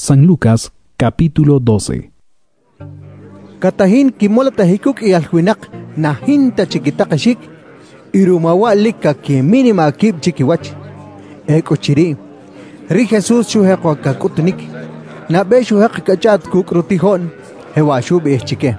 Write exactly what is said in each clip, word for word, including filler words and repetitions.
San Lucas, capítulo doce. Katahin kimola tahikuk y alhuinak nahinta chiquitakashik irumawa lika que mínima kip chiquiwach eko chiri ri Jesús shuhekwa kakutnik na be shuhek kachat kuk rutihon hewa shubi chike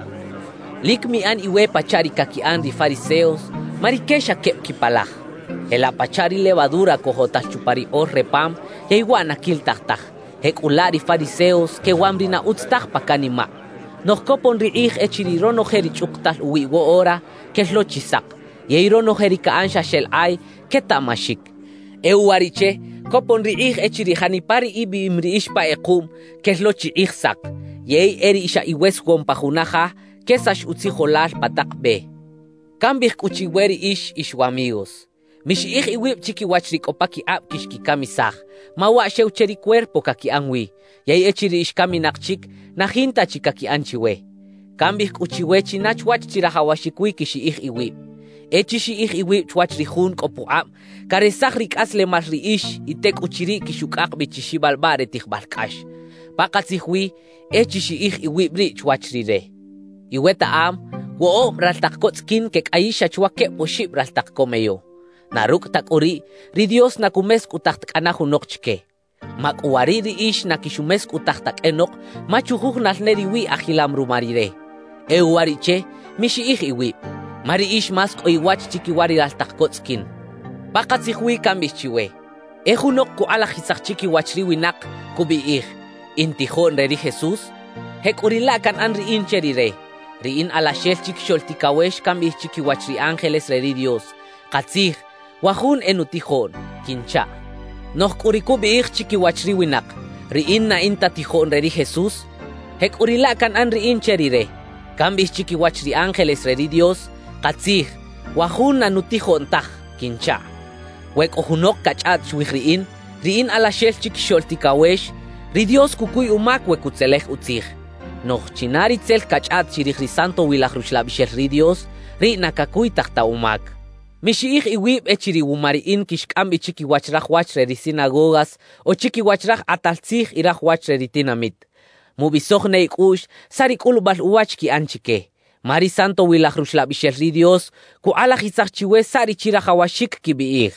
lik mi an iwe pachari kakian di fariseos marikesha kep kipalaj el apachari levadura kojotas chupari or repam ya iguana kil tahtah hek ulari fariseos ke wamrina utstah pakanima nos kopon riich echirirono heri chuktal uwi wo ora ke lo chisak yeirono heri kaansha shel ay ke tamashik euariche kopon riich echirihani pari ibi imriish pa ekum ke lo chiich sak yei eri isha iwes gompajunaja que sash utzi holal patak be kambih kuchiweri ish ishu amigos mishi ich iwip chiki wachrik opaki ap kishki kamisah mawa sheu cheri cuerpo kaki anwi yai echiri ish kaminakchik nahinta chikaki anchiwe kambih kuchiwe chinach wach chirahawashikwi kishi ich iwip echishi ich iwip chwachri hun kopu ap karesahrik asle masri ish itek uchiri kishukak bichishi balbare tikhbalkash pakatzihwi echishi ich iwip ri chwachri re iweta am wo raltakkotskin ke aisha chwake poshib raltakkomeyo naruk tak ori ri Dios na kumes kutakt anahu nokchke makwari ri ish na kishumes kutaktak enok machuhuk nalneri wi ahilam rumarire euariche mishi ich iwi mari ish mas oiwach chikiwari raltakkotskin bakatzihwi kambishchiwe ehunok ku ala hisach chiki wachriwi nak kubi ich intihon re Jesus hekurila kan anri incherire riin ala shel chikshol tikawesh kambi chiki wachri ángeles re Dios qatzih wahun enutihon kincha noh kuriku bi ich chiki wachri winak riin na inta tihon re Jesus hek urila kan an riin cherire kambi chiki wachri ángeles re Dios qatzih wahun anutihon tah kincha wek ohunok kachat shwihriin riin ala shel chikshol tikawesh ri Dios kukuy umak wekutzeleh utzih noh chinari tzel kachat chirihri santo wilahrushla bishel ri Dios ri nakakuy takta umak mishiich iwib echiri umariin kishkambi chiki wachraj wachre ri sinagogas o chiki wachraj ataltzih iraj wachre ri tinamit mubisohne ikush sari kulubal uwachki anchike mari santo wilahrushla bishel ri Dios ku ala hisach chiwe sari chirajawashik kibiich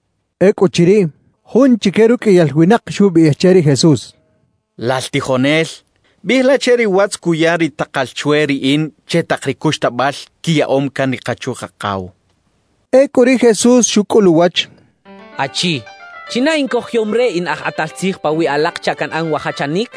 eko chiri hun chikeru ke yalhuinak shubi echeri Jesús laltijonel Bihla cheri wats kuyari takalchueri in chetakrikush tabal kia omkan ni kachuja kau. E kori Jesús shukuluwach. Achi, china inkohyomre in ah ataltzih pawi alak chakan ang wahachanik?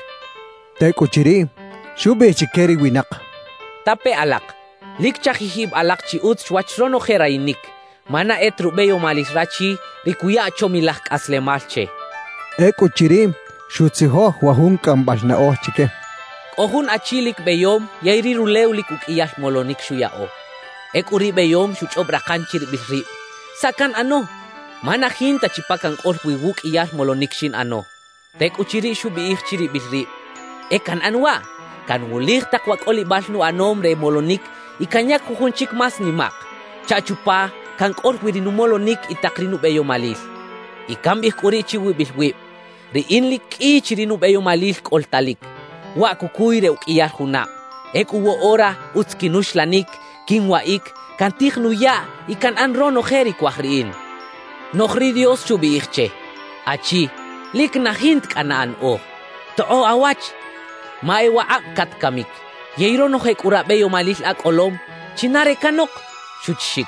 Te kuchiri, shube chikeri winak. Tape alak, lik chahihib alak chi ut chwachrono herainik. Mana etrubeyo malisrachi rikuya chomilak aslemalche. E kuchiri, shutziho wahun kambalna oh chike. Ohun achilik beyom yairi ruleulik ukiyah molonik shuyao. Ek uri beyom shuchobrakan chir bisri. Sakan ano? Mana hinta chipakan orwi wuk iyah molonik shin ano. Tek uchiri shubi ich chiri bisri. Ekan anwa? Kan wulir takwak oli basnu anomre molonik ikanyak kuhunchik mas nimak. Chachupa kan orwi rinu molonik itakrinu beyom malil. Ikambih kuri chiwi biswi. Ri inlik i chirinu beyom malil koltalik. Wa kukuire ukiyar huna. Ek uwo ora utskinush-lanik, kinwaik, kantignu ya, ikan anrono heri kwahriin. Nohri Dios shubi ichche. Achi, lik na hint kanaan o. To'o awach. Maewa ak katkamik. Yeirono hek urabeyo malil ak olom, chinare kanok, shutshik.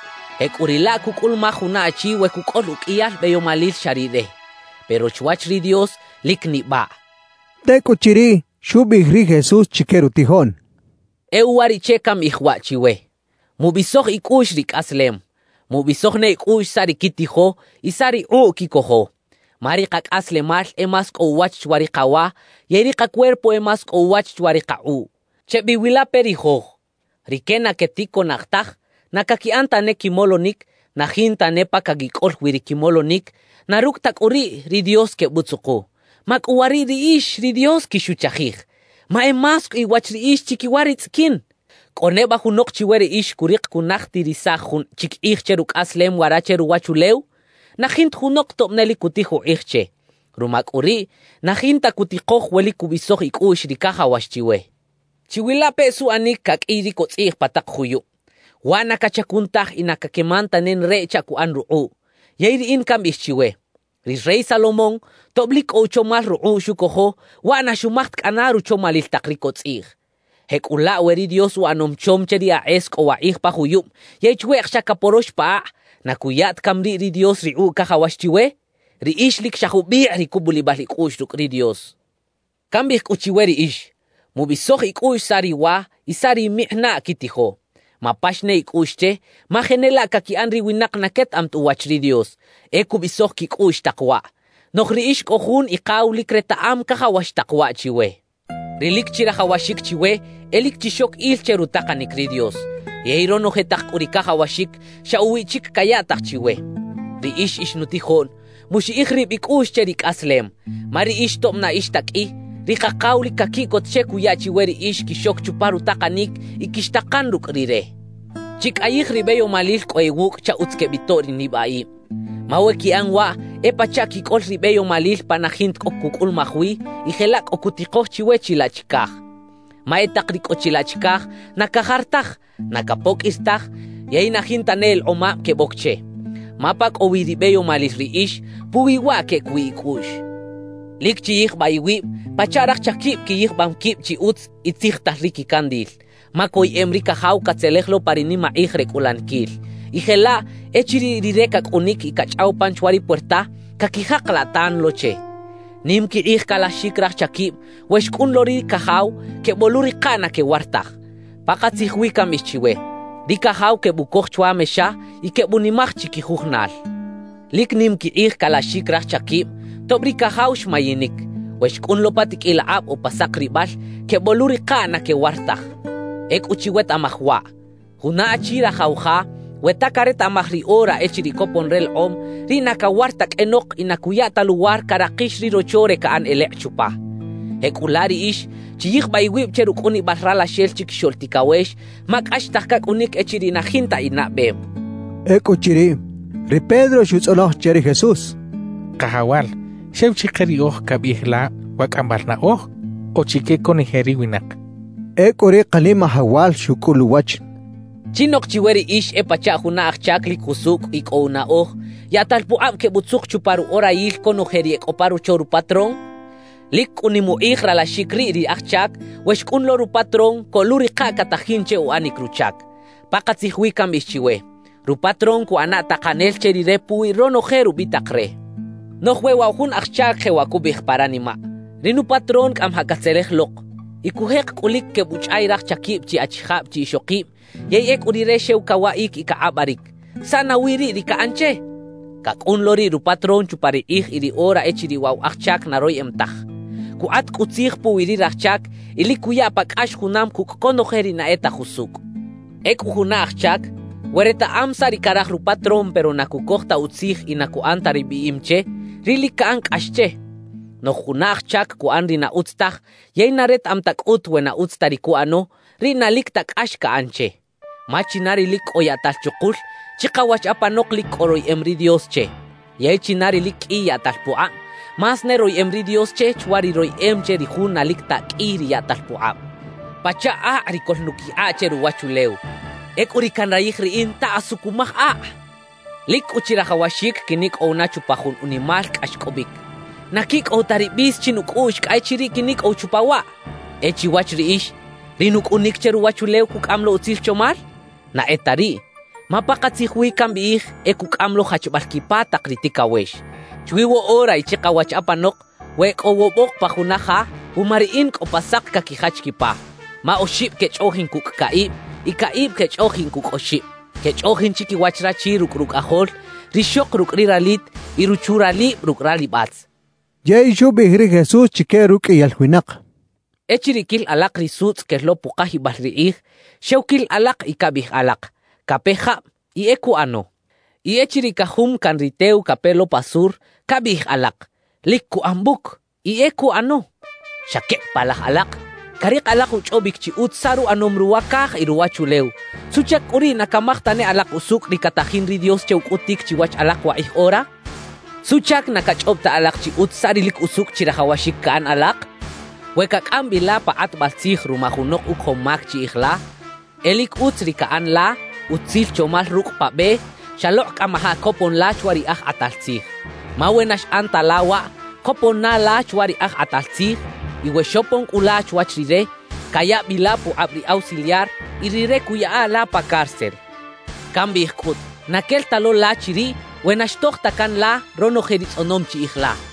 Ek urila kukulma huna achi we kukol ukiyar beyo malil sharide. Pero chwach ri Dios lik ni ba. Teko chiri. Shubi ri Jesús chikeru tihon. Euari chekam ihwachiwe. Mubisoh ikush rik aslem. Mubisoh ne ikush sari kitiho, isari u kikoho. Mari kak aslemal emas ko wach chwarikawa, yeri ka cuerpo emas ko wach chwarikau. Chebi wila periho. Rikena ketiko naktah, nakakianta ne kimolonik, nahinta nepa kagikol wirikimolonik, naruktak uri ri Dios ke butsuko. Mak uwari ri ish ri Dios kishuchahih. Ma emask iwach ri ish chikiwari tzkin. Koneba hunok chiweri ish kurik kunakti risahun chik ich cheruk aslem waracheru wachuleu. Nahint hunok topneli kutihu ichche. Rumak uri, nahinta kutikoh weli kubisoh ikush rikaha wash chiwe. Chiwila pesu anik kak iri kotsih patak huyu. Wana kachakuntah inakakemanta nen recha ku an ru'u. Yairi inkam ishchiwe. Ris rey Salomón, toblik o chomal ru'u shukoho, wana shumaht kanaru chomalil takrikotsih. Hek ula weri Dios wa anom chom cheri a esk o wa ih pa huyum. Yechwe shakaporosh pa, nakuyat kamri ri Dios ri'u kahawash chiwe. Ri ish lik shahubi ri kubulibah lik ush ruk ri Dios. Kambih kuchiwe ri ish. Mubisoh ik ush sari wa, isari mihna kitiho. Mapashne ik ushche, mahenela kaki anri winak naket am tu wach ri Dios. Eku bisoh kik ush takwa. Nok ri ish kohun ikaw likreta am kahawash takwa chiwe. Rilik chira hawashik chiwe, elik chishok il cherutaka nik ri Dios. Yeiro no hetak urika hawashik, sha uwichik kayatak chiwe. Ri ish ish nutihon, mushi ikhrib ik ush cherik aslem. Mari ish tom na ish taki, Rika kauli kakikot cheku ya chiweri ish kishok chuparu takanik ikishtakan ruk rire. Chik ayik ribeyo malil ko ewuk cha utske bitori nibai. Mawe ki anwa epa cha kikol ribeyo malil panahint okukul mahwi ihelak okutikoh chiwe chila chikah. Maetak riko chila chikah nakahartah nakapok istah yainahintanel oma kebokche. Mapak owi ribeyo malil ri ish puwiwa ke kui kush. Lik chiyih baywi, pacharak chakip kiyih bam kip chi uts itzih tahriki kandil. Makoy emri kahaw katzelehlo parini maih rekulan kil. Ihela, echiri rireka kunik ikachau panchwari puerta, kakihak latan loche. Nim kiyih kalashikrak chakip, weshkun lori kahaw, ke boluri kana ke wartah. Pakatzihwi kamischiwe. Di kahaw ke bukoh chwa mesha, ike bunimach chikihuhnal. Lik nim kiyih kalashikrak chakip, Tobri kahaush mayinik, weshkun lopatik ilaab o pasakribal, ke boluri kana ke wartah. Ek uchiwet amahwa. Huna achira hauha, wetakaret amahri ora echiri koponrel om, ri nakawartak enok inakuyata lugar karakish ri rochore kaan elek chupa. Ek ulari ish, chiyik baywib cheruk uni barrala shel chik sholtikawesh, mak ashtahkak unik echiri nahinta inabem. Ek uchiri, ri Pedro shutzoloh cheri Jesus. Kahawal. Shew chikeri oh kabihla wak ambarna oh o chike koniheri winak. Ekore kalima hawal shukul wach. Chinok chiweri ish e pacha huna achakli kusuk ik ona oh yatalpu am ke butsuk chuparu ora il konoheri ek oparu choru patron. Lik unimu ikhra la shikri ri achak weshkun loru patron koluri ka katahinche o anikruchak. Pakatzihwi kambishchiwe. Ru patron ku anata kanel cheri repu irono heru bitakre. No huewa hun achak hewa kubih paranima. Rinu patron kam hakatseleh lok. Ikuhek kulik ke buchairak chakip chi achihab chi shokip. Yay ek urireshew kawaik ikaabarik. Sana wiri rika anche. Kak unlori ru patron chupari ih iri ora echiri waw achak naroy emtah. Kuat kutsih pu wiri rachak ili kuya pak ash hunam kuk konoheri na eta husuk. Ek uhuna achak. Wereta amsari karah ru patron pero nakukohta utsih inaku antari biimche. Rili kaang asche. No hunach chak ku anri na utstach, yay naret am tak ut we na utstari ku ano, ri na lik tak ash ka anche. Machinari lik o yatal chukul, chikawach apanok lik oroy emri Dios che. Yay chinari lik i yatal puam, mas neroy emri Dios che chwari roy emche ri hun na lik tak iri yatal puam. Pacha a rikol nuki a che ruwachuleu. Ek urikan rayik ri in ta asukumah a. Lik uchira hawashik kinik o nachupahun unimal kashkobik. Nakik o taribis chinuk ush kay chiri kinik o chupawa. Echi wach riish, rinuk unik cheru wachuleu kuk amlo utzil chomar? Na etari, mapakatzihwi kambiih e kuk amlo hachbalkipata kritika wesh. Chwiwo ora ichika wach apanok, wek o wobok pahunaha, umariin ko pasak kakihachkipa. Ma oship kech ohin kuk kaib, ikaib kech ohin kuk oship. Kech ohin chiki wachrachi ruk ruk ahol, rishok ruk riralit, iruchurali ruk ralibats. Yaisho bihri Jesus chike ruk iyalhuinak. Echirikil alak risuts kerlo pukahi bahriih, shewkil alak ikabih alak, kapeha i eku ano. I echirikahum kan riteu kapelo pasur, kabih alak, likku ambuk, i eku ano. Shakek palah alak. Karik alak uchobik chi utsaru anom ruwakah iruwachuleu. Suchak uri nakamak tane alak usuk di katahin ri Dios cheuk utik chi wach alak wa ih ora. Suchak nakachopta alak chi utsarilik usuk chirahawashik kaan alak. Wekak ambila pa atbalsih rumahunok ukhomak chi ikhla. Elik utsri kaan la, utsil chomal ruk pa be, shalok kamaha kopon la chwari ah atalsih. Mawenash antalawa, kopon na la chwari ah atalsih, iwe shopon ula chwachrire, kaya bila pu abri auxiliar, irire kuya la pa cárcel. Kambi ikhut, nakel talo la chiri, Wenash tohta kan la rono jeritz onom chi ikhla.